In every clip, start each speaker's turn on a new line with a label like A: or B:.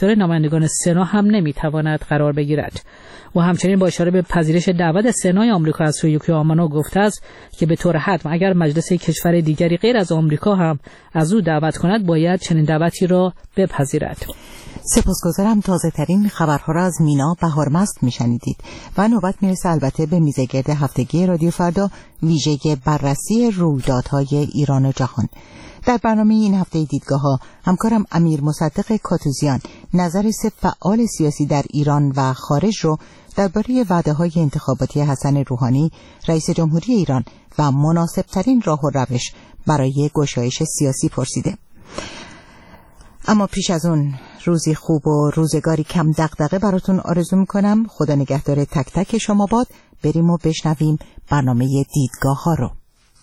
A: نمایندگان سنا هم نمیتواند قرار بگیرد. و همچنین با اشاره به پذیرش دعوت سنای آمریکا از سوی یوکیو آمانو گفته است که به طور حتم اگر مجلس کشور دیگری غیر از آمریکا هم از او دعوت کند باید چنین دعوتی را بپذیرد.
B: سپاسگزارم. تازه ترین خبرها را از مینا بهارمست میشنیدید و نوبت میرسه البته به میزگرد هفتگی رادیو فردا ویژه بررسی رویدادهای ایران و جهان. در برنامه این هفته دیدگاه‌ها همکارم امیر مصدق کاتوزیان نظر سه فعال سیاسی در ایران و خارج رو درباره وعده‌های انتخاباتی حسن روحانی رئیس جمهوری ایران و مناسب‌ترین راه و روش برای گشایش سیاسی پرسیده. اما پیش از اون روزی خوب و روزگاری کم دغدغه براتون آرزو میکنم. خدا نگهدار تک تک شما باد. بریم و بشنویم برنامه دیدگاه‌ها رو.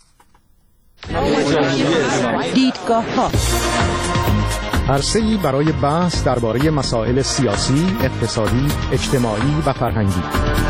B: دیدگاه‌ها
C: عرصه‌ای برای بحث درباره مسائل سیاسی، اقتصادی، اجتماعی و فرهنگی.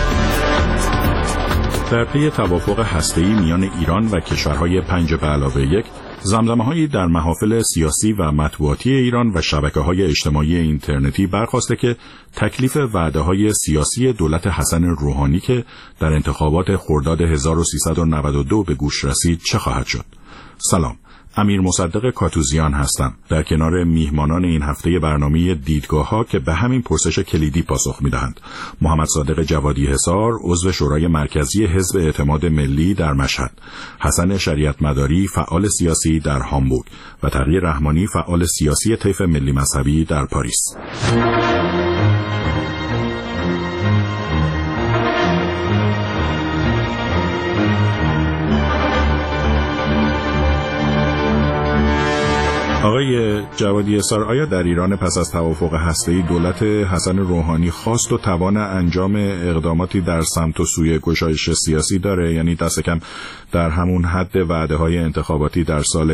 D: در پی توافق هسته‌ای میان ایران و کشورهای 5+1 زمزمه‌هایی در محافل سیاسی و مطبوعاتی ایران و شبکه‌های اجتماعی اینترنتی برخاسته که تکلیف وعده‌های سیاسی دولت حسن روحانی که در انتخابات خرداد 1392 به گوش رسید چه خواهد شد؟ سلام، امیر مصدق کاتوزیان هستم. در کنار میهمانان این هفته برنامه دیدگاه‌ها که به همین پرسش کلیدی پاسخ می‌دهند: محمد صادق جوادی حصار، عضو شورای مرکزی حزب اعتماد ملی در مشهد، حسن شریعت مداری، فعال سیاسی در هامبورگ و تقی رحمانی، فعال سیاسی طیف ملی مذهبی در پاریس. آقای جوادی حصار، آیا در ایران پس از توافق هسته‌ای دولت حسن روحانی خواست و توان انجام اقداماتی در سمت و سوی گشایش سیاسی داره؟ یعنی دست کم در همون حد وعده‌های انتخاباتی در سال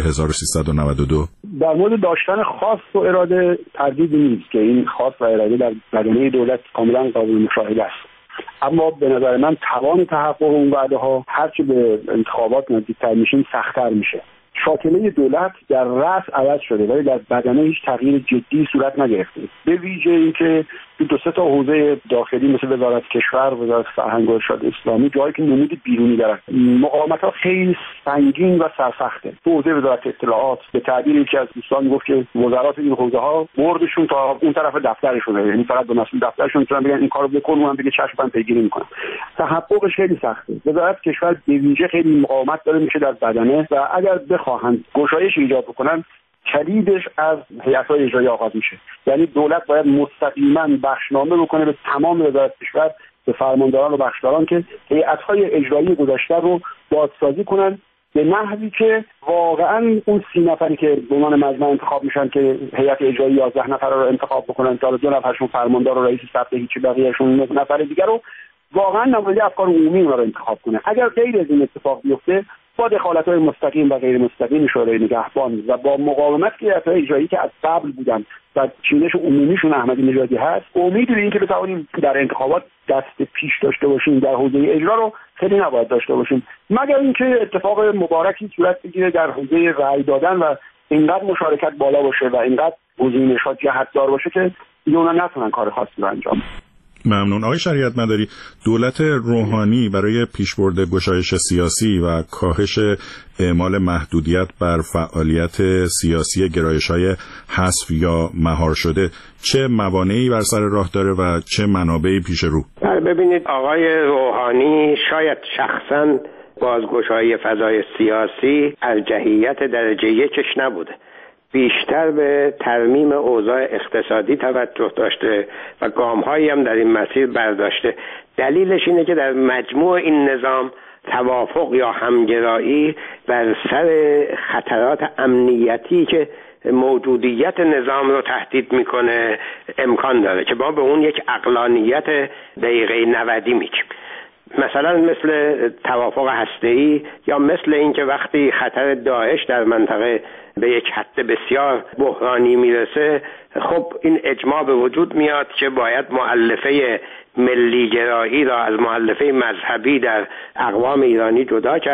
D: 1392؟
E: در مورد داشتن خواست و اراده تردیدی نیست که این خواست و اراده در بدنه دولت کاملا قابل مشاهده است. اما به نظر من توان تحقق اون وعده‌ها هرچی به انتخابات نزدیک‌تر میشیم سخت‌تر میشه. شاکله دولت در رأس عوض شده ولی در بدنه هیچ تغییر جدی صورت نگرفته. به ویژه اینکه دو سه تا حوزه داخلی مثل وزارت کشور، وزارت فرهنگ و ارشاد اسلامی جایی که نمود بیرونی دارن، مقاومت‌ها خیلی سنگین و سرسخته. تو حوزه وزارت اطلاعات به تعبیر یکی از دوستان گفت که وزارات این حوزه‌ها بردشون تا اون طرف دفترشون، یعنی فقط به مسئول دفترشون میتونن بگن این کارو بکن، اونم بگه چشم من پیگیری میکنم. تحققش خیلی سخته. وزارت کشور به ویژه خیلی مقاومت داره میشه در بدنه و اگر بخواهند گشایش ایجاد بکنن کلیدش از هیئت‌های اجرایی آغاز میشه. یعنی دولت باید مستقیما بخشنامه بکنه به تمام وزارت کشور، به فرمانداران و بخشداران که هیئت‌های اجرایی گذشته رو بازسازی کنن به نحوی که واقعا اون 30 نفری که به عنوان مجمع انتخاب میشن که هیئت اجرایی 11 نفر رو انتخاب بکنن که 2 نفرشون فرماندار و رئیس ثبت هیچ بقیه‌شون 9 نفر دیگه رو واقعا نماینده افکار عمومی اونها رو انتخاب کنه. اگر غیر از این اتفاق بیفته با دخالت‌های مستقیم و غیر مستقیم شورای نگهبان و با مقاومت که هیئت‌های اجرایی که از قبل بودن و چینش عمومیشون احمدی نژادی هست، امیدی به اینکه بتوانیم در انتخابات دست پیش داشته باشیم در حوزه اجرا رو خیلی نباید داشته باشیم، مگر اینکه اتفاق مبارکی صورت بگیره در حوزه رأی دادن و اینقدر مشارکت بالا باشه و اینقدر گزینش‌ها جهت‌دار باشه که اونا نتونن کار خاصی رو انجام بدن.
D: ممنون. آقای شریعت مداری، دولت روحانی برای پیشبرد گشایش سیاسی و کاهش اعمال محدودیت بر فعالیت سیاسی گرایش‌های حذف یا مهار شده چه موانعی بر سر راه داره و چه منابعی پیش رو؟
F: ببینید، آقای روحانی شاید شخصاً بازگشایی فضای سیاسی از جهیت درجه یکش نبوده، بیشتر به ترمیم اوضاع اقتصادی توجه داشته و گام‌هایی هم در این مسیر برداشته. دلیلش اینه که در مجموع این نظام توافق یا همگرایی بر سر خطرات امنیتی که موجودیت نظام رو تهدید میکنه امکان داره که ما به اون یک عقلانیت دقیقه 90 میگیم. مثلا مثل توافق هسته‌ای یا مثل این که وقتی خطر داعش در منطقه به یک حد بسیار بحرانی میرسه، خب این اجماع به وجود میاد که باید مؤلفه ملی گرایی را از مؤلفه مذهبی در اقوام ایرانی جدا کرد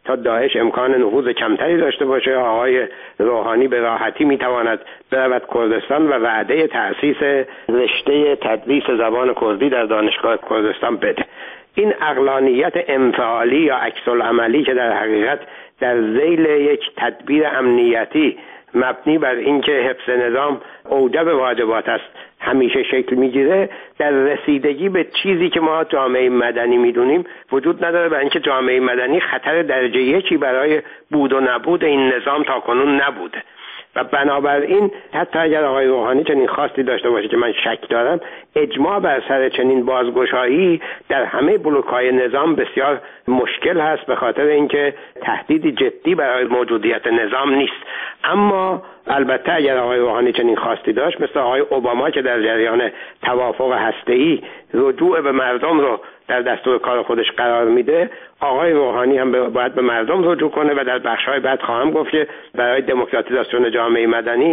F: تا داعش امکان نفوذ کمتری داشته باشه، آقای روحانی به راحتی میتواند برود کردستان و وعده تأسیس رشته تدریس زبان کردی در دانشگاه کردستان بده. این عقلانیت انفعالی یا عکس‌العملی که در حقیقت در ذیل یک تدبیر امنیتی مبنی بر اینکه حفظ نظام اوجب واجبات است همیشه شکل میگیره، در رسیدگی به چیزی که ما جامعه مدنی میدونیم وجود نداره، برای اینکه جامعه مدنی خطر درجه یکی برای بود و نبود این نظام تاکنون نبوده و بنابراین حتی اگر آقای روحانی چنین خواستی داشته باشه که من شک دارم، اجماع بر سر چنین بازگشایی در همه بلوک‌های نظام بسیار مشکل هست، به خاطر اینکه تهدیدی جدی برای موجودیت نظام نیست. اما البته اگر آقای روحانی چنین خواستی داشت، مثل آقای اوباما که در جریان توافق هسته‌ای رجوع به مردم رو در دستور کار خودش قرار میده، آقای روحانی هم باید به مردم رجوع کنه و در بخش‌های بعد خواهم گفت که برای دموکراتیزاسیون جامعه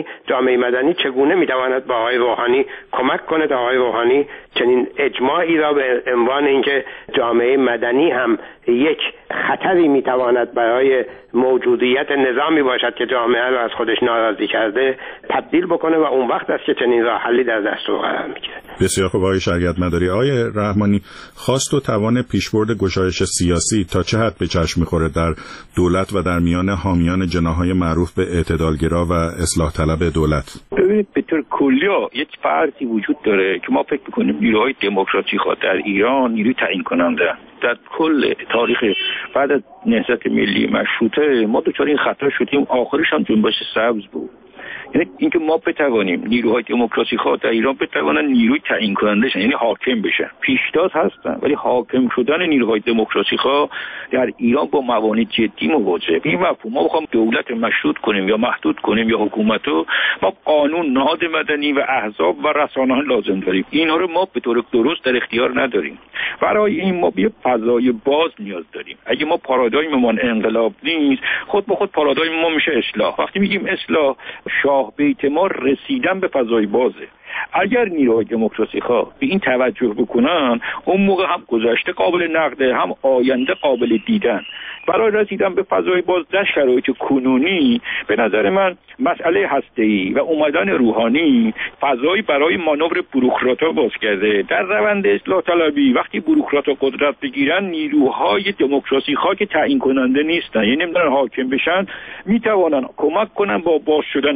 F: مدنی چگونه میتواند با آقای روحانی کمک کنه تا آقای روحانی چنین اجماعی را به عنوان اینکه جامعه مدنی هم یک خطری میتواند برای موجودیت نظامی باشد که جامعه را از خودش ناراضی کرده تبدیل بکنه و اون وقت است که چنین راه حلی در دستور قرار میگیره.
D: بسیار خوب آقای شریعت مداری. آقای رحمانی، خواست و توان پیشبرد گشایش سیاسی تا چه حد به چشم میخوره در دولت و در میان حامیان جناح‌های معروف به اعتدالگرا و اصلاح طلب دولت؟
G: ببینید به طور کلی یک فرضی وجود داره که ما فکر می‌کنیم نیروهای دموکراتیک در ایران نیروی تعیین کننده. در کل تاریخ بعد از نهضت ملی مشروطه ما دچار این خطا شدیم، آخرش هم جنبش سبز بود. یعنی اینکه ما بتوانیم نیروهای دموکراتیک در ایران بتوانند نیروی تعیین کننده شن، یعنی حاکم بشن. پیشتاز هستن ولی حاکم شدن نیروهای دموکراتیک در ایران با موانع جدی مواجهه. این مفهوم ما بخوام دولت مشروط کنیم یا محدود کنیم یا حکومتو، ما قانون، نهاد مدنی و احزاب و رسانه‌ها لازم داریم. اینها رو ما به طور درست در اختیار نداریم. برای این ما به فضای باز نیاز داریم. اگه ما پارادایممون انقلاب نیست، خود به خود پارادایم ما میشه اصلاح. وقتی میگیم اصلاح، شاه بیت ما رسیدن به فضای بازه. اگر نیروهای دموکراسی‌ها به این توجه بکنن، اون موقع هم گذشته قابل نقده، هم آینده قابل دیدن. برای رسیدن به فضای باز در شرایط کنونی به نظر من مسئله هسته‌ای و اومدن روحانی فضایی برای مانور بوروکرات‌ها باز کرده. در روند اصلاح طلبی وقتی بوروکرات‌ها قدرت بگیرن، نیروهای دموکراسی‌ها که تعیین کننده نیستن، یعنی نمی‌دونن حاکم بشن، میتوانن کمک کنن با باز شدن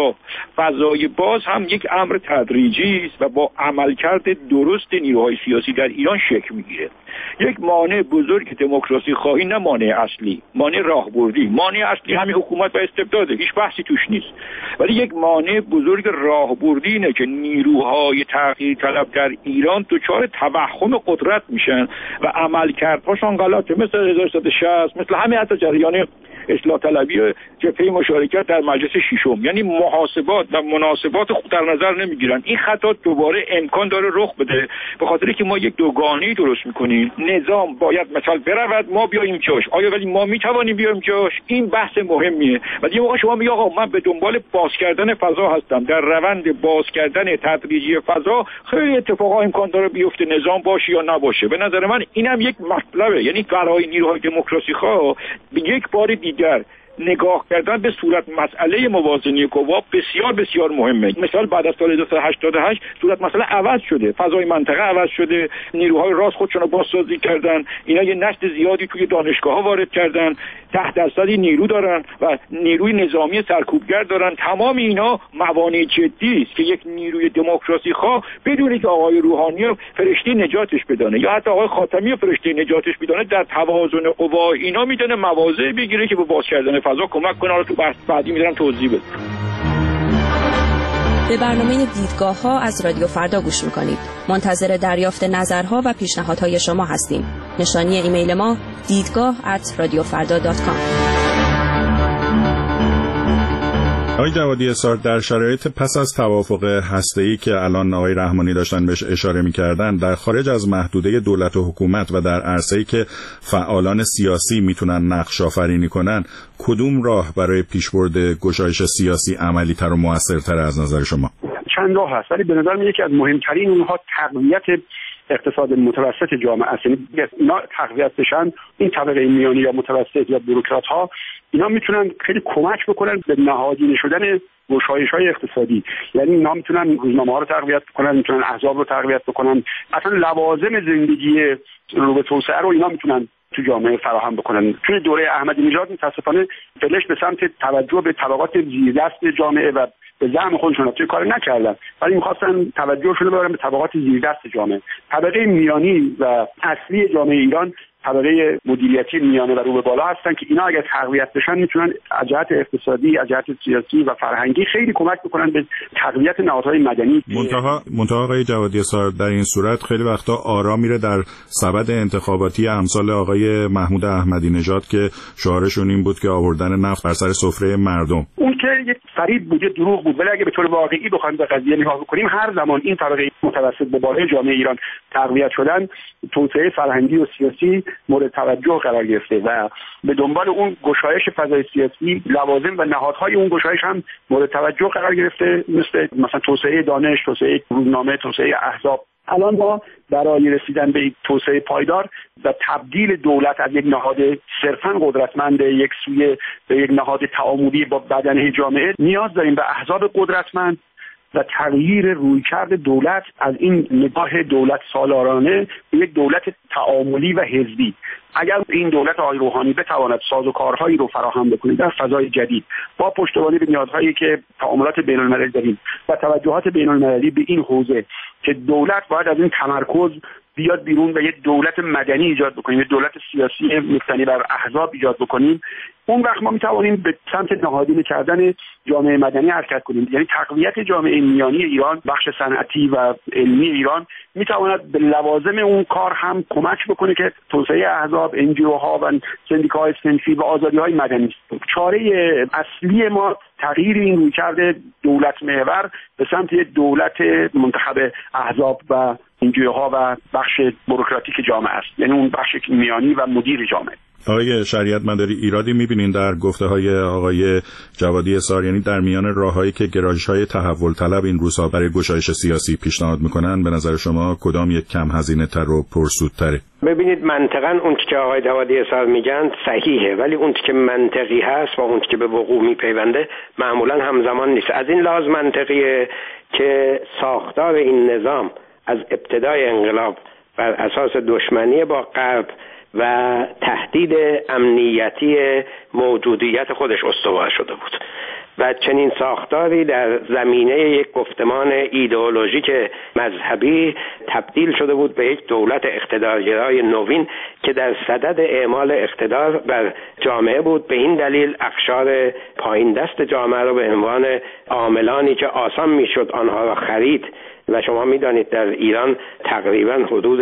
G: فضای باز هم یک امر تدریجی است و با عملکرد درست نیروهای سیاسی در ایران شکل میگیره. یک مانع بزرگ دموکراسی خواهی، نه مانع اصلی، مانع راهبردی. مانع اصلی همین حکومت و استبداده، هیچ بحثی توش نیست. ولی یک مانع بزرگ راهبردی اینه که نیروهای تغییر طلب در ایران دچار توهم قدرت میشن و عملکردهاشون غلطه، مثل 1360، مثل همه حتی جریان اصلاح طلبی جبهه مشارکت در مجلس ششم، یعنی محاسبات و مناسبات خود در نظر نمیگیرن. این خطا دوباره امکان داره رخ بده، به خاطر که ما یک دوگانه‌ای درست میکنیم. نظام باید مثلا برود، ما بیایم جاش. آیا ولی ما میتوانیم بیایم جاش؟ این بحث مهمیه. ولی یه موقع شما میگی آقا من به دنبال باز کردن فضا هستم، در روند باز کردن تدریجی فضا خیلی اتفاقا امکان داره بیفته، نظام باشه یا نباشه. به نظر من اینم یک مطلبه، یعنی برای نیروهای دموکراسی‌ها به یک بار دیگر نگاه کردن به صورت مسئله موازنه قوا بسیار بسیار مهمه. مثال بعد از سال 1988 صورت مسئله عوض شده، فضای منطقه عوض شده، نیروهای راست خودشون رو بازسازی کردن، اینا یه نشت زیادی توی دانشگاه‌ها وارد کردن، 10% نیرو دارن و نیروی نظامی سرکوبگر دارن. تمام اینا موانع جدی است که یک نیروی دموکراسی خواه بدون که آقای روحانی فرشته نجاتش بدانه یا حتی آقای خاتمی فرشته نجاتش بدانه، در توازن قوا اینا میتونه مواضع بگیره که به باز کردن فضا کمک کنه. رو تو بحث بعدی میذارم توضیح بدم.
H: به برنامه دیدگاه‌ها از رادیو فردا گوش میکنید. منتظر دریافت نظرها و پیشنهادهای شما هستیم. نشانی ایمیل ما دیدگاه@radiofarda.com.
D: آقای جوادی اسار، در شرایط پس از توافق هسته‌ای که الان آقای رحمانی داشتن بهش اشاره می‌کردن، در خارج از محدوده دولت و حکومت و در عرصه‌ای که فعالان سیاسی میتونن نقش آفرینی کنن، کدوم راه برای پیشبرد گشایش سیاسی عملی‌تر و مؤثرتر از نظر شما؟
E: چند راه هست، ولی به نظر من یکی از مهمترین اونها تقویت اقتصاد متوسط جامعه است. یعنی اینا تقویت بشن، این طبقه میانی یا متوسط یا بوروکرات ها، اینا میتونن خیلی کمک بکنن به نهادینه شدن گشایش‌های اقتصادی. یعنی اینا میتونن روزنامه‌ها رو تقویت بکنن، میتونن احزاب رو تقویت بکنن، اصلا لوازم زندگی رو به توسعه رو اینا میتونن تو جامعه فراهم بکنن. توی دوره احمدی نژاد متأسفانه فلش به سمت توجه به طبقات زیردست جامعه و به زعم خودشون توی کار نکردن، ولی می‌خواستن توجهشون رو ببرن به طبقات زیردست جامعه. طبقه میانی و اصلی جامعه ایران طبقه مدیریتی میانه و رو به بالا هستن که اینا اگر تقویت بشن میتونن از جهت اقتصادی، از جهت سیاسی و فرهنگی خیلی کمک بکنن به تقویت نهادهای مدنی.
D: منتها آقای جوادی اسار، در این صورت خیلی وقتا آرا میره در سبد انتخاباتی امثال آقای محمود احمدی نژاد که شعارشون این بود که آوردن نفت بر سر سفره مردم.
E: اون که یک فریب بود، دروغ بود، ولی اگه به طور واقعی بخوایم به قضیه نگاه بکنیم، هر زمان این طبقه متوسط به بالای جامعه ایران تقویت شدن، توسعه فرهنگی و سیاسی مورد توجه قرار گرفته و به دنبال اون گشایش فضای سیاسی لوازم و نهادهای اون گشایش هم مورد توجه قرار گرفته، مثلا توسعه دانش، توسعه روزنامه، توسعه احزاب. الان ما برای رسیدن به توسعه پایدار و تبدیل دولت از یک نهاد صرفاً قدرتمند یک سوی به یک نهاد تعاملی با بدنه جامعه نیاز داریم به احزاب قدرتمند و تغییر رویکرد دولت از این نگاه دولت سالارانه به یک دولت تعاملی و حزبی. اگر این دولت آقای روحانی بتواند سازوکارهایی رو فراهم بکنه در فضای جدید با پشتوانه به نیازهایی که تعاملات بین‌المللی داریم و توجهات بین‌المللی به این حوزه که دولت باید از این تمرکز بیاد بیرون و یک دولت مدنی ایجاد بکنیم، یک دولت سیاسی مبتنی بر احزاب ایجاد بکنیم، اون وقت ما میتوانیم به سمت نهادینه کردن جامعه مدنی حرکت کنیم. یعنی تقویت جامعه میانی ایران، بخش صنعتی و علمی ایران میتواند به لوازم اون کار هم کمک بکنه که توسعه احزاب، NGOها و سندیکاهای صنفی و آزادی‌های مدنی است. چاره اصلی ما تغییر این رویکرد دولت محور به سمت دولت منتخب احزاب و NGOها و بخش بوروکراتیک جامعه است، یعنی اون بخش میانی و مدیر جامعه.
D: آقای شریعت مداری، ایرادی می‌بینین در گفته‌های آقای جوادی اسار، یعنی در میان راه‌هایی که گرایش‌های تحول طلب این روزها برای گشایش سیاسی پیشنهاد می‌کنن، به نظر شما کدام یک کم هزینه‌تر و پرسودتره؟
F: ببینید، منطقاً اون که آقای جوادی اسار میگن صحیحه، ولی اون که منطقی هست و اون که به وقوع میپیونده معمولاً همزمان نیست. از این لحاظ منطقیه که ساختار این نظام از ابتدای انقلاب بر اساس دشمنی با غرب و تهدید امنیتی موجودیت خودش استوار شده بود و چنین ساختاری در زمینه یک گفتمان ایدئولوژیک مذهبی تبدیل شده بود به یک دولت اقتدارگرای نوین که در صدد اعمال اقتدار بر جامعه بود. به این دلیل اقشار پایین دست جامعه را به عنوان عاملانی که آسان میشد آنها را خرید، و شما میدانید در ایران تقریبا حدود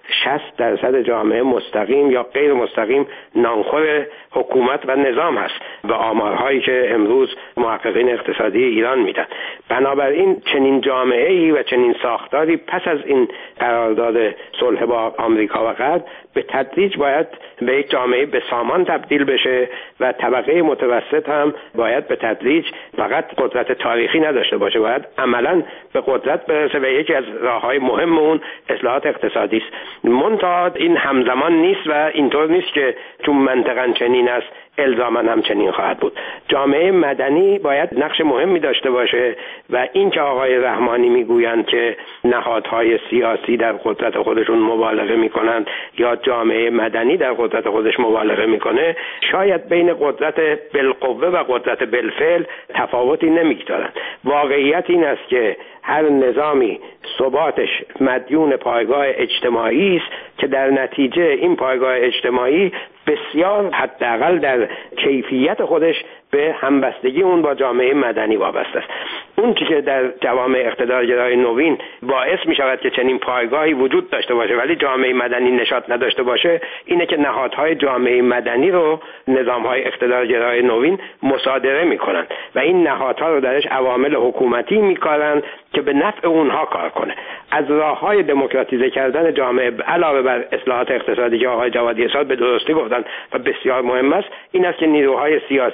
F: 60% جامعه مستقیم یا غیر مستقیم نانخور حکومت و نظام هست و آمارهایی که امروز محققین اقتصادی ایران میدن. بنابراین چنین جامعه‌ای و چنین ساختاری پس از این قرارداد صلح با آمریکا و غرب به تدریج باید به یک جامعه به سامان تبدیل بشه و طبقه متوسط هم باید به تدریج فقط قدرت تاریخی نداشته باشه، باید عملاً به قدرت برسه و یکی از راههای مهم اون اصلاحات اقتصادی است. منتها این همزمان نیست و اینطور نیست که چون منطقاً چنین است الزاماً هم چنین خواهد بود. جامعه مدنی باید نقش مهمی داشته باشه و این که آقای رحمانی میگویند که نهادهای سیاسی در قدرت خودشون مبالغه میکنند یا جامعه مدنی در قدرت خودش مبالغه میکنه، شاید بین قدرت بالقوه و قدرت بالفعل تفاوتی نمیگذارند. واقعیت این است که هر نظامی ثباتش مدیون پایگاه اجتماعی است که در نتیجه این پایگاه اجتماعی بسیار حداقل در کیفیت خودش به همبستگی اون با جامعه مدنی وابسته است. اون که در جوامع اقتدارگرای نوین باعث می شود که چنین پایگاهی وجود داشته باشه ولی جامعه مدنی نشاط نداشته باشه، اینه که نهادهای جامعه مدنی رو نظامهای اقتدارگرای نوین مصادره می کنند و این نهادها رو درش عوامل حکومتی می کارند که به نفع اونها کار کنه. از راههای دموکراتیزه کردن جامعه علاوه بر اصلاحات اقتصادی که آقای جوادی اسار به درستی گفتن و بسیار مهم است، این است که نیروهای سیاسی و مدنی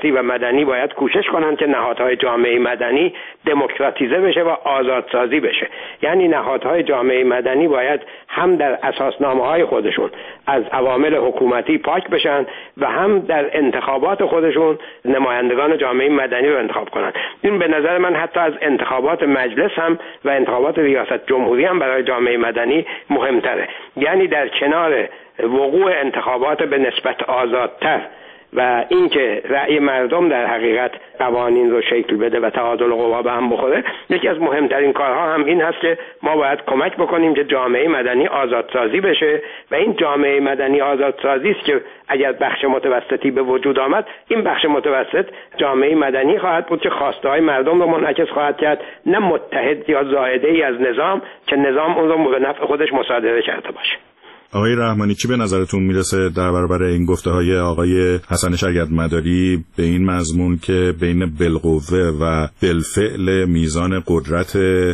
F: مدنی باید کوشش کنند که نهادهای جامعه مدنی دموکراتیزه بشه و آزادسازی بشه. یعنی نهادهای جامعه مدنی باید هم در اساسنامه‌های خودشون از عوامل حکومتی پاک بشن و هم در انتخابات خودشون نمایندگان جامعه مدنی رو انتخاب کنن. این به نظر من حتی از انتخابات مجلس هم و انتخابات ریاست جمهوری هم برای جامعه مدنی مهمتره. یعنی در کنار وقوع انتخابات به نسبت آزادتر و اینکه رأی مردم در حقیقت قوانین رو شکل بده و تعادل قوا به هم بخوره، یکی از مهمترین کارها هم این هست که ما باید کمک بکنیم که جامعه مدنی آزادسازی بشه و این جامعه مدنی آزادسازی است که اگر بخش متوسطی به وجود آمد، این بخش متوسط جامعه مدنی خواهد بود که خواسته‌های مردم رو منعکس خواهد کرد، نه متحد یا زائده‌ای از نظام که نظام اون رو به نفع خودش مصادره کرده باشه.
D: آقای رحمانی، چی به نظرتون میرسه در برابر این گفته‌های آقای حسن شریعتمداری به این مضمون که بین بالقوه و بالفعل میزان قدرت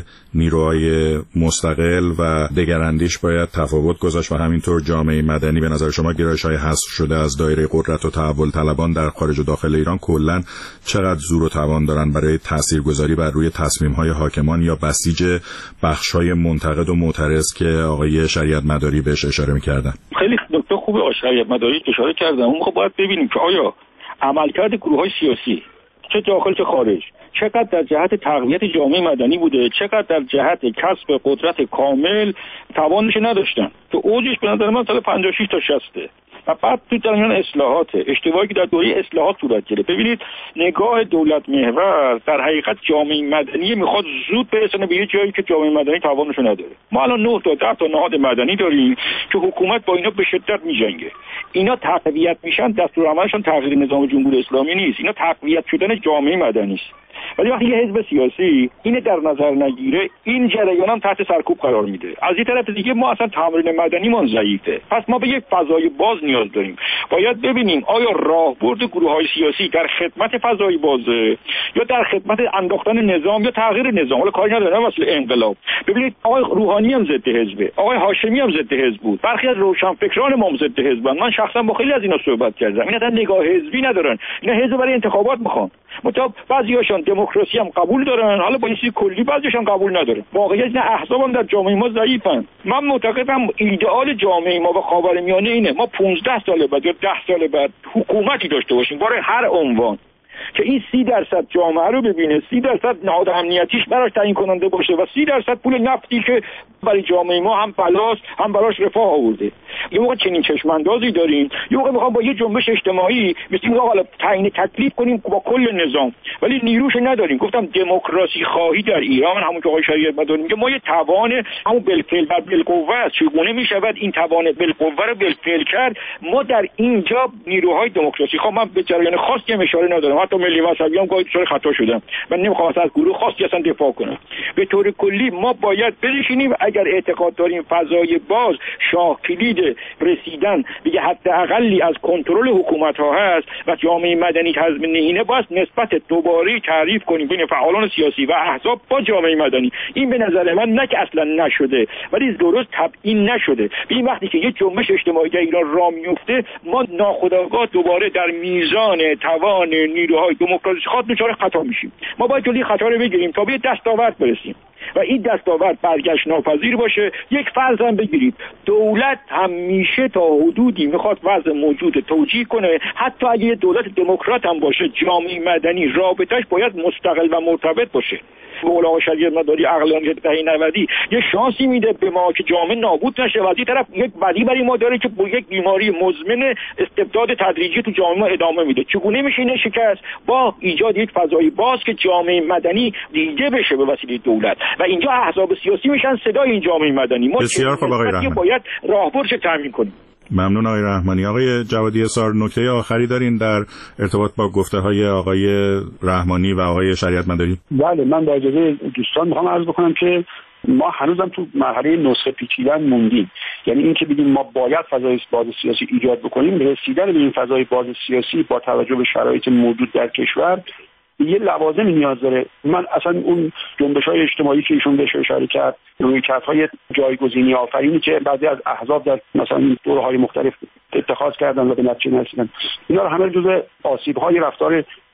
D: نیروهای مستقل و دگراندیش باید تفاوت گذاشت و همینطور جامعه مدنی به نظر شما گرایش‌های حذف شده از دایره قدرت و تحول طلبان در خارج و داخل ایران کلاً چقدر زور و توان دارن برای تاثیرگذاری بر روی تصمیم‌های حاکمان یا بسیج بخش‌های منتقد و معترض که آقای شریعتمداری بهش اشاره می‌کردن؟
G: خیلی نکته خوبه آقای شریعتمداری اشاره کردن. اون خب باید ببینیم که آیا عملکرد گروه‌های سیاسی چه داخل چه خارج چقدر در جهت تقویت جامعه مدنی بوده، چقدر در جهت کسب قدرت کامل توانش نداشتن. تو اوجش به نظر من سال 56 تا 60 و بعد تو جریان اصلاحات اشتباهی که در دوره اصلاحات صورت گرفت. ببینید نگاه دولت محور در حقیقت جامعه مدنی میخواد زود برسونه به یه جایی که جامعه مدنی توانش نداره. ما الان 9 تا 10 تا نهاد مدنی داریم که حکومت با اینا به شدت میجنگه. اینا تقویت میشن، دستورالعملشون تغییر نظام جمهوری اسلامی نیست، اینا تقویت شدن جامعه مدنی است. ولی وقتی یه حزب سیاسی اینه در نظر نگیره، این جریان هم تحت سرکوب قرار میده. از این طرف دیگه ما اصلا تمرین مدنیمون ضعیفه. پس ما به یک فضای باز نیاز داریم. باید ببینیم آیا راهبرد گروه‌های سیاسی در خدمت فضای بازه یا در خدمت انداختن نظام یا تغییر نظام. حالا کاری نداره مثل انقلاب. ببینید آقای روحانی هم ضد حزبه، آقای هاشمی هم ضد حزب بود، برخی از روشنفکران ما هم ضد حزبن. من شخصا با خیلی از اینا صحبت کردم. اینا اصلا نگاه حزبی ندارن، اینا حزب برای انتخابات میخوان. مطلب بعضیاشون دموکراسی هم قبول دارن، حالا با این کلی بعضیاشون قبول ندارن. واقعیت نه، احزاب هم در جامعه ما ضعیفن. من معتقدم ایدئال جامعه ما و خاورمیانه اینه ما 15 سال بعد یا 10 سال بعد حکومتی داشته باشیم برای هر عنوان که این 30% جامعه رو ببینه، 30% نهاد امنیتیش براش تعیین کننده باشه و 30% پول نفتی که برای جامعه ما هم بلاست هم براش رفاه آورده. یه موقع چنین چشماندازی داریم، یه موقع میخوام با یه جنبش اجتماعی مثل حالا تعیین تکلیف کنیم با کل نظام، ولی نیروش نداریم. گفتم دموکراسی خواهی در ایران، همون که آقای شریعتمداری میگه، ما یه توان همون بالفعل و بالقوه است. چگونه میشود این توان بالقوه رو بالفعل کرد؟ ما در اینجا نیروهای دموکراسی خواه، من به جریان خاصی هم اشاره ندارم، حتی ملی مذهبی هم گاهی دچار خطا شدم. من نمیخوام از گروه خاصی اصلا دفاع کنم. به طور کلی ما باید بنشینیم، اگر اعتقاد داریم فضای باز شاه کلید رسیدن به حداقلی از کنترل حکومت ها هست و جامعه مدنی تضمین اینه، باید نسبت دوباره تعریف کنیم بین فعالان سیاسی و احزاب با جامعه مدنی. این به نظر من نه که اصلا نشده، ولی درست تبیین نشده. به این وقتی که یه جنبش اجتماعی در ایران راه میفته، ما ناخودآگاه دوباره در میزان توان نیروهای دموکراسی خاطر دچار خطا میشیم. ما باید جلوی خطا رو بگیریم تا به دستاورد برسیم و این دستاورد برگشت ناپذیر باشه. یک فرض هم بگیرید، دولت همیشه تا حدودی میخواد وضع موجود توجیه کنه، حتی اگه یه دولت دموکرات هم باشه، جامعه مدنی رابطش باید مستقل و مرتبط باشه. مولا شریعتمداری عقلانیت دهه 90 یه شانسی میده به ما که جامعه نابود نشه و از این طرف یک بدی برای ما داره که با یک بیماری مزمن استبداد تدریجی تو جامعه ما ادامه میده. چگونه میشه این شکست؟ با ایجاد یک فضای باز که جامعه مدنی دیده بشه به وسیله دولت و اینجا احزاب سیاسی میشن صدای این جامعه مدنی. ما
D: بسیار خوب آقای رحمانی،
G: باید راهبردش تامین کنیم.
D: ممنون آقای رحمانی. آقای جوادی اسار، نکته آخری دارین در ارتباط با گفته‌های آقای رحمانی و آقای شریعتمداری؟
E: بله، من با اجازه دوستان میخوام عرض بکنم که ما هنوزم تو مرحله نسخه پیچیدن موندیم. یعنی این که بگیم ما باید فضای باز سیاسی ایجاد بکنیم، رسیدن به این فضای باز سیاسی با توجه به شرایط موجود در کشور یه لوازمی نیاز داره. من اصلا اون جنبش‌های اجتماعی که ایشون بهش اشاره کرد، رویکردهای جایگزینی آفرینی که بعضی از احزاب در مثلا دوره‌های مختلف اتخاذ کردن و به نتیجه نرسیدن، اینا رو همه جزء آسیب‌های رفتار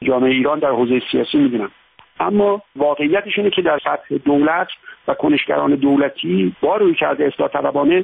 E: جامعه ایران در حوزه سیاسی می‌بینم. اما واقعیتش اینه که در سطح دولت و کنشگران دولتی با رویکرد اصلاح طلبانه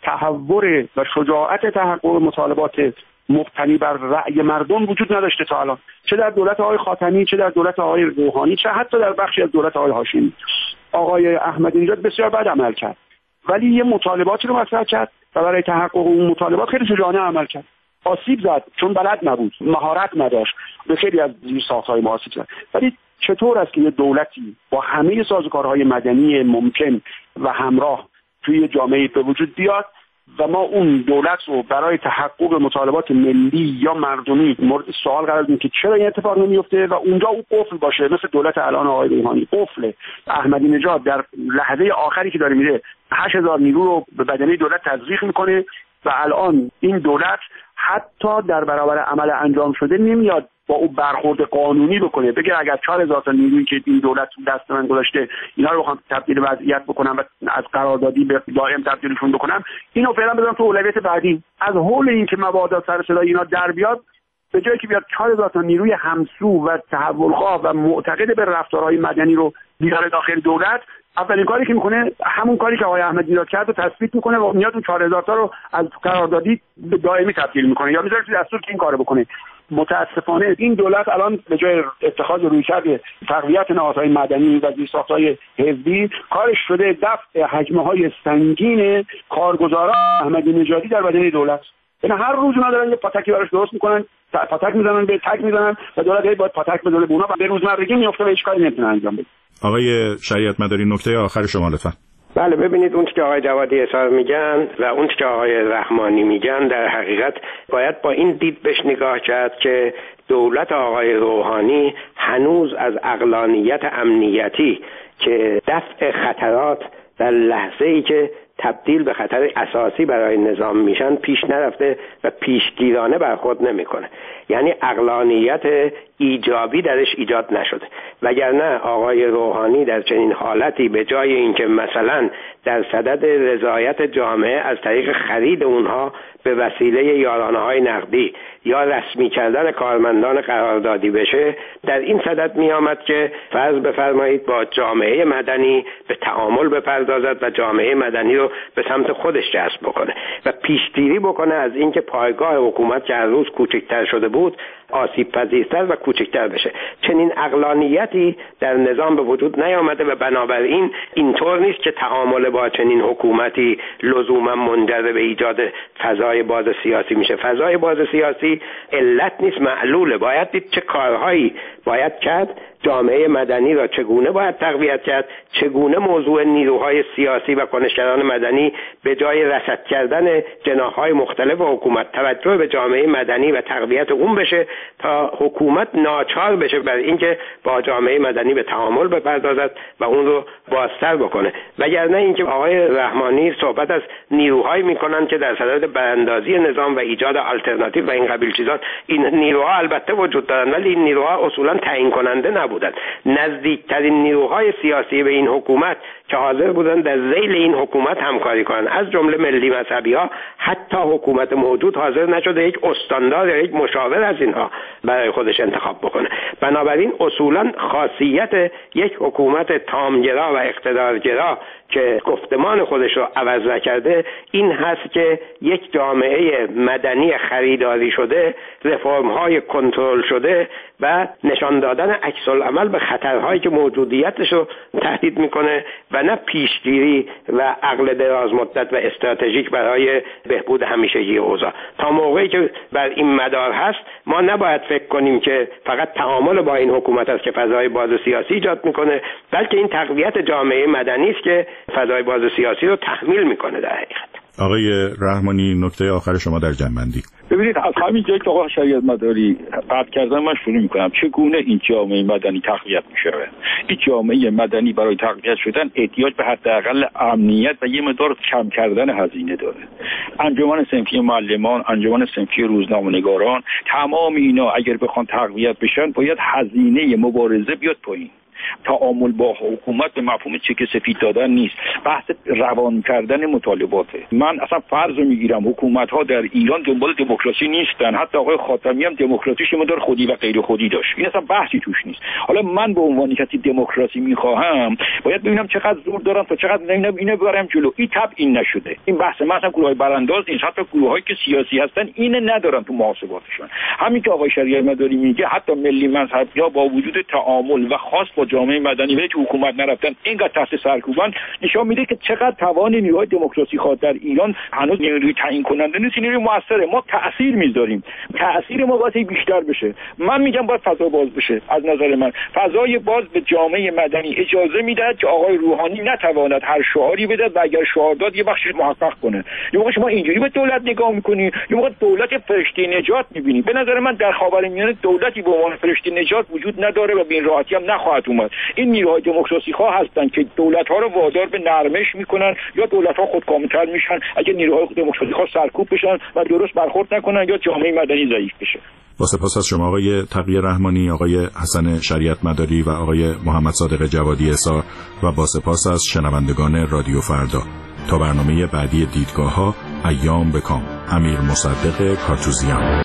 E: تحور و شجاعت تحقق مطالبات مبتنی بر رأی مردم وجود نداشته تا الان، چه در دولت آقای خاتمی، چه در دولت آقای روحانی، چه حتی در بخشی از دولت آقای هاشمی. آقای احمدی نژاد بسیار بد عمل کرد، ولی یه مطالباتی رو مطرح کرد و برای تحقق اون مطالبات خیلی شجاعانه عمل کرد. آسیب زد چون بلد نبود، مهارت نداشت، به خیلی از زیرساخت‌های ما آسیب زد. ولی چطور است که یه دولتی با همه سازوکارهای مدنی ممکن و همراه توی جامعه به وجود بیاد و ما اون دولت رو برای تحقق مطالبات ملی یا مردمی مورد سوال قرار بدیم که چرا این اتفاق نمیفته و اونجا او قفل باشه، مثل دولت الان آقای روحانی قفل. احمدی نژاد در لحظه آخری که داره میره 8000 نیرو رو به بدنه دولت تزریق میکنه و الان این دولت حتی در برابر عمل انجام شده نمیاد با او برخورد قانونی بکنه، بگه اگر 4000 تا نیرویی که این دولت تو دست من گذاشته اینا رو بخوام تبدیل وضعیت بکنم و از قراردادی به دائم تبدیلشون بکنم، اینو فعلا بذارم تو اولویت بعدی. از حول این که مبادا سر صدای اینا در بیاد، به جایی که بیاد 4000 تا نیروی همسو و تحولخواه و معتقد به رفتارهای مدنی رو بیاره داخل دولت، اولین کاری که میکنه همون کاری که آقای احمدی نژاد کرد رو تثبیت میکنه و میاد اون 4000 تا رو از قراردادی به دائمی تبدیل میکنه یا میذاره تو دستور که این کارو بکنه. متاسفانه این دولت الان به جای اتخاذ رویکرد تقویت نهادهای مدنی و زیرساخت‌های حزبی، کارش شده دفع حجمه‌های سنگین کارگزاران احمدی نژادی در بدنه دولت. یعنی هر روز اونا دارن یه پاتکی براش درست میکنن، پاتک میزنن به تک میزنن و دولت باید پاتک بزنه به اونا و به روزمرگی میفته و هیچ کاری نمیتونه انجام بده.
D: آقای شریعت مداری، نکته آخر شما لطفا.
F: بله، ببینید اون که آقای جوادی اظهار میگن و اون که آقای رحمانی میگن در حقیقت باید با این دید بهش نگاه کرد که دولت آقای روحانی هنوز از عقلانیت امنیتی که دفع خطرات در لحظه‌ای که تبدیل به خطر اساسی برای نظام میشن پیش نرفته و پیشگیرانه برخورد نمیکنه. یعنی عقلانیت ایجابی درش ایجاد نشده، وگرنه آقای روحانی در چنین حالتی به جای اینکه مثلا در صدد رضایت جامعه از طریق خرید اونها به وسیله یارانه‌های نقدی یا رسمی کردن کارمندان قراردادی بشه، در این صدد می آمد که فرض بفرمایید با جامعه مدنی به تعامل بپردازد و جامعه مدنی رو به سمت خودش جذب بکنه و پیشگیری بکنه از اینکه پایگاه حکومت که هر روز کوچکتر شده بود آسیب پذیرتر و کوچکتر بشه. چنین عقلانیتی در نظام به وجود نیامده و بنابراین اینطور نیست که تعامل با چنین حکومتی لزوما منجر به ایجاد فضای باز سیاسی میشه. فضای باز سیاسی علت نیست، معلوله. باید دید چه کارهایی باید کرد، جامعه مدنی را چگونه باید تقویت کرد، چگونه موضوع نیروهای سیاسی و کنشگران مدنی به جای رصد کردن جناح‌های مختلف حکومت توجه به جامعه مدنی و تقویت اون بشه تا حکومت ناچار بشه بر اینکه با جامعه مدنی به تعامل بپردازد و اون رو بازتر بکنه. وگرنه اینکه آقای رحمانی صحبت از نیروهایی میکنن که در صدد براندازی نظام و ایجاد آلترناتیو و این قبیل چیزان، این نیروها البته وجود دارن ولی این نیروها اصولا تعیین کننده نبودن. نزدیکترین نیروهای سیاسی به این حکومت که حاضر بودن در ذیل این حکومت همکاری کنن، از جمله ملی مذهبی ها، حتی حکومت موجود حاضر نشده یک استاندار یا یک مشاور از اینها برای خودش انتخاب بکنه. بنابراین اصولا خاصیت یک حکومت تامگرا و اقتدارگرا که گفتمان خودش رو عوض نکرده این هست که یک جامعه مدنی خریداری شده، رفرم‌های کنترل شده و نشان دادن عکس‌العمل به خطرهایی که موجودیتش رو تهدید میکنه و نه پیشگیری و عقل دراز مدت و استراتژیک برای بهبود همیشگی اوضاع. تا موقعی که بر این مدار هست ما نباید فکر کنیم که فقط تعامل با این حکومت است که فضای باز سیاسی ایجاد میکنه، بلکه این تقویت جامعه مدنی است که فضای باز سیاسی رو تحمیل میکنه. در حقیقت
D: آقای رحمانی، نکته آخر شما در جنبندی.
G: ببینید، از همین جایی که آقای شریعت مداری قطع کردن من شروع میکنم. چگونه این جامعه مدنی تقویت میشه؟ این جامعه مدنی برای تقویت شدن احتیاج به حداقل امنیت و یه مقدار کم کردن هزینه داره. انجمن صنفی معلمان، انجمن صنفی روزنامه‌نگاران، تمام اینا اگر بخوان تقویت بشن باید هزینه مبارزه بیاد پایین. تعامل با حکومت به مفهوم چک سفید دادن نیست، بحث روان کردن مطالباته. من اصلا فرض میگیرم حکومت ها در ایران دنبال دموکراسی نیستن، حتی آقای خاتمی هم دموکراسیش مدار خودی و غیر خودی داشت، این اصلا بحثی توش نیست. حالا من به عنوان کسی دموکراسی میخواهم باید ببینم چقدر زور دارم تا چقدر اینو ببرم جلو. این این نشده. این بحث من اصلا گروهای برانداز نیست، حتی گروهایی که سیاسی هستن اینو ندارن تو محاسباتشون. همین که آقای شریعت مداری میگه حتی ملی مذهبی‌ها با وجود تعامل و خاص با جامعه مدنی ولی تو حکومت نرفتن اینقدر تحت سرکوبن، نشون میده که چقدر توان نیروهای دموکراسی خواه در ایران هنوز نیروی تعیین کننده نیست، نیروی موثره. ما تأثیر میذاریم، تأثیر ما باید بیشتر بشه. من میگم باید فضا باز بشه. از نظر من فضای باز به جامعه مدنی اجازه میدهد که آقای روحانی نتواند هر شعاری بده و اگر شعار داد یه بخشش محقق کنه. یه موقع شما اینجوری به دولت نگاه میکنی، یه موقع دولت فرشته نجات میبینی. به نظر من در خاورمیانه دولتی به عنوان فرشته نجات وجود نداره و به این راحتی هم نخواهد اومد. این نیروهای دموکراسی خواه هستن که دولت‌ها رو وادار به نرمش میکنن یا دولت‌ها خودکامه‌تر میشن اگه نیروهای دموکراسی خواه سرکوب بشن و درست برخورد نکنن یا جامعه مدنی ضعیف بشه.
D: با سپاس از شما آقای تقی رحمانی، آقای حسن شریعت مداری و آقای محمد صادق جوادی احصار و با سپاس از شنوندگان رادیو فردا. تا برنامه بعدی دیدگاه‌ها، ایام بکام. امیر مصدق کارتوزیان.